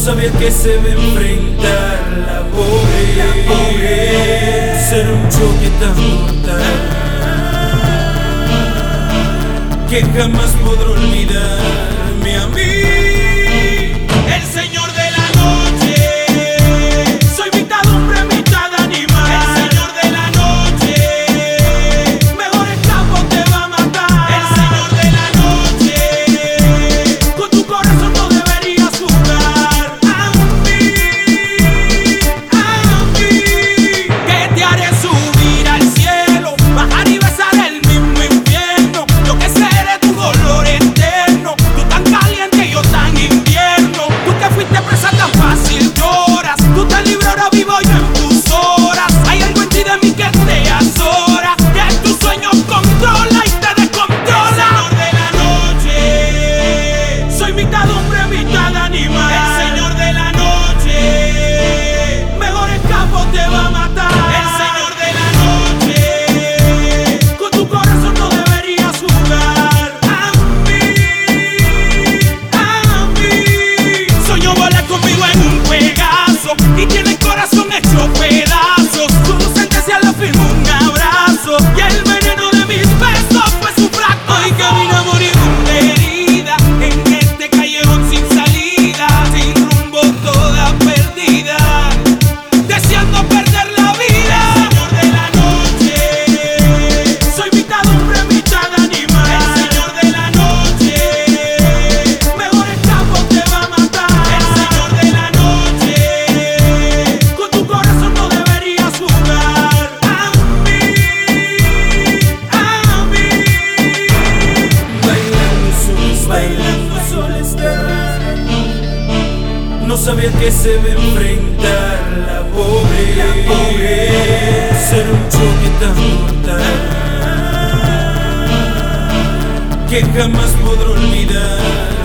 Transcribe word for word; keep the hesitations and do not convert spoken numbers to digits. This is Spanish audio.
sabía que se ve enfrentar la pobreza, ser un choque tan mortal que jamás podré olvidarme a mí. El señor de la noche, soy mitad hombre, mitad animal. El señor de la noche, mejor escapo te va a matar. El señor de la noche, con tu corazón no deberías jugar. A mí, a mí, que te haré subir al cielo, bajar y besar el mismo infierno. Yo que seré tu dolor eterno, tú tan caliente y yo tan invierno. Tú que fuiste presa tan fácil lloras, tú te libras, ahora vivo yo en tus horas. Hay algo en ti de mí que te azora, que tus sueños controla y te descontrola. El señor de la noche, soy mitad hombre, mitad animal. El señor de la noche, mejor escapo te va a matar. El señor de la noche, con tu corazón no deberías jugar. A mí, a mí, soñó volar conmigo en un Pegaso y tiene el corazón hecho pedazos. Con tu sentencia le firmo un abrazo y el veneno de mis besos fue su fracaso. Hoy camina moribunda herida en este callejón sin salida, sin rumbo, toda perdida, deseando perder la vida. El señor de la noche, soy mitad hombre, mitad animal. El señor de la noche, mejor escapo te va a matar. El señor de la noche, con tu corazón no deberías jugar. A mí, a mí, Bailando solo, bailando solo estar. No sabía que se ve enfrentar la pobreza, ser un choque tan mortal que jamás podré olvidar.